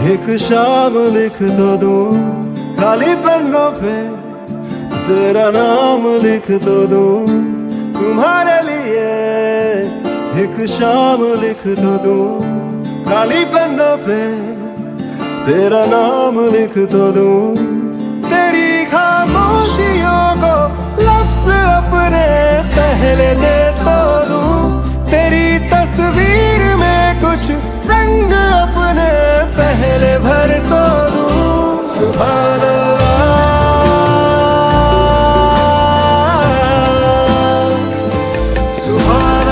एक शाम लिख तो दूं खाली पन्नों पे, तेरा नाम लिख तो दूं तुम्हारे लिए। एक शाम लिख तो दूं खाली पन्नों पे, तेरा नाम लिख तो दूं। तेरी खामोशियों को लफ्ज़ अपने पहले दे तो दूं, तेरी तस्वीर में कुछ रंग अपने पहले भर तो दूं। सुभान अल्लाह, सुभान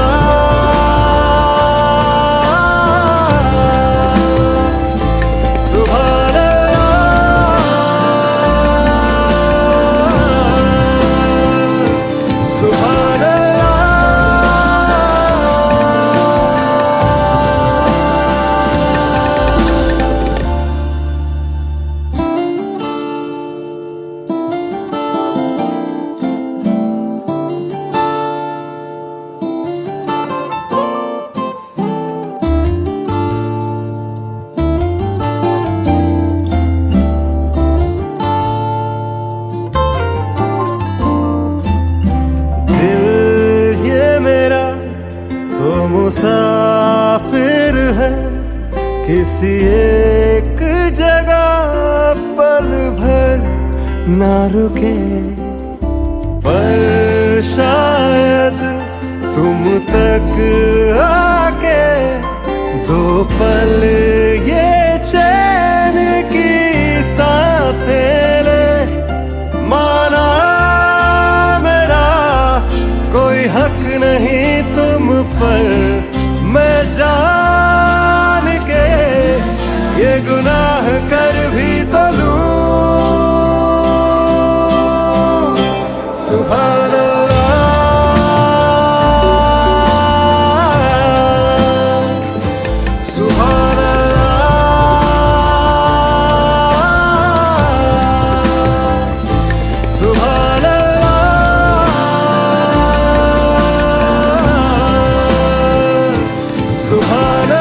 मुसाफिर है किसी एक जगह पल भर ना रुके, पर शायद तुम तक आके दो पल ये चैन की सांसें ले। माना मेरा कोई हक नहीं तुम पर, मैं जान के ये गुनाह कर भी तो लूं। सुभान अल्लाह, सुभान अल्लाह, सुभान सुभान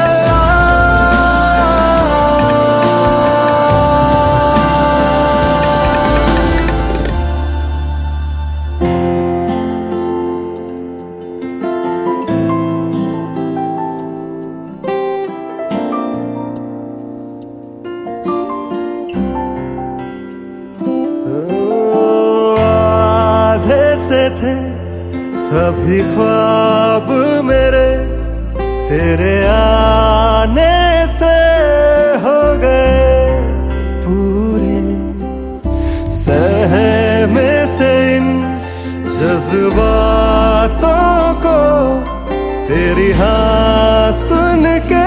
आधे से थे सभी ख्वाब मेरे, तेरे आने से हो गए पूरे। सहमे से इन जज्बातों को तेरी हाँ सुन के